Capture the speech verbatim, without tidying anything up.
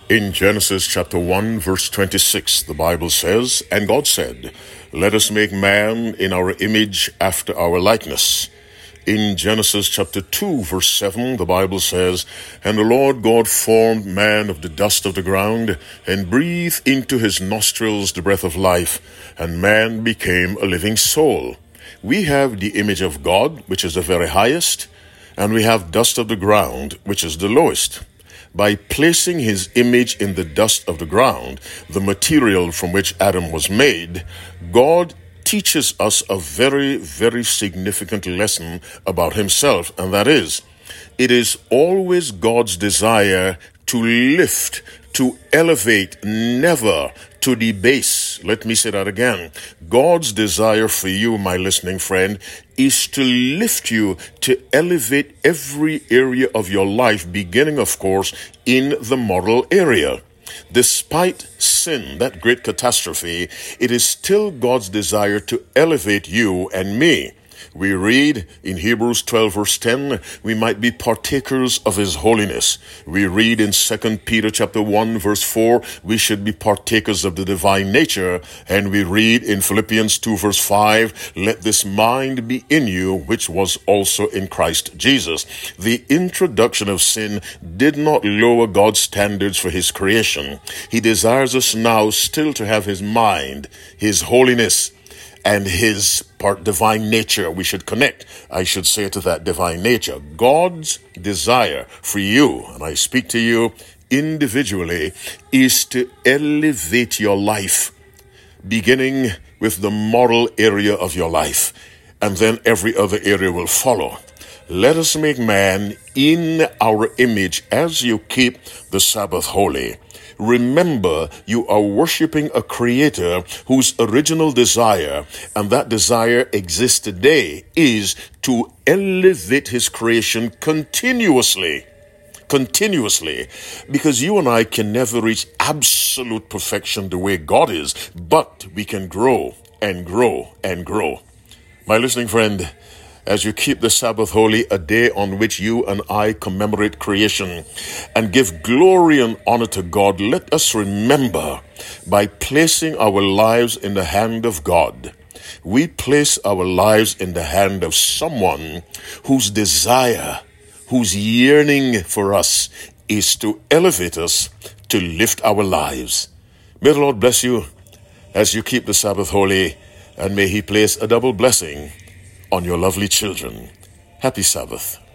In Genesis chapter one, verse twenty-six, the Bible says, "And God said, Let us make man in our image after our likeness." In Genesis chapter two, verse seven, the Bible says, "And the Lord God formed man of the dust of the ground, and breathed into his nostrils the breath of life, and man became a living soul." We have the image of God, which is the very highest, and we have dust of the ground, which is the lowest. By placing his image in the dust of the ground, the material from which Adam was made, God teaches us a very, very significant lesson about himself, and that is, it is always God's desire to lift, to elevate, never to debase. Let me say that again. God's desire for you, my listening friend, is to lift you, to elevate every area of your life, beginning, of course, in the moral area. Despite sin, that great catastrophe, it is still God's desire to elevate you and me. We read in Hebrews twelve verse ten, we might be partakers of his holiness. We read in Second Peter chapter one verse four, we should be partakers of the divine nature. And we read in Philippians two verse five, let this mind be in you, which was also in Christ Jesus. The introduction of sin did not lower God's standards for his creation. He desires us now still to have his mind, his holiness, and his part divine nature. We should connect, I should say, to that divine nature. God's desire for you, and I speak to you individually, is to elevate your life, beginning with the moral area of your life, and then every other area will follow. Let us make man in our image as you keep the Sabbath holy. Remember, you are worshiping a creator whose original desire, and that desire exists today, is to elevate his creation continuously. Continuously. Because you and I can never reach absolute perfection the way God is, but we can grow and grow and grow. My listening friend, as you keep the Sabbath holy, a day on which you and I commemorate creation and give glory and honor to God, let us remember, by placing our lives in the hand of God, we place our lives in the hand of someone whose desire, whose yearning for us is to elevate us, to lift our lives. May the Lord bless you as you keep the Sabbath holy, and may he place a double blessing on your lovely children. Happy Sabbath.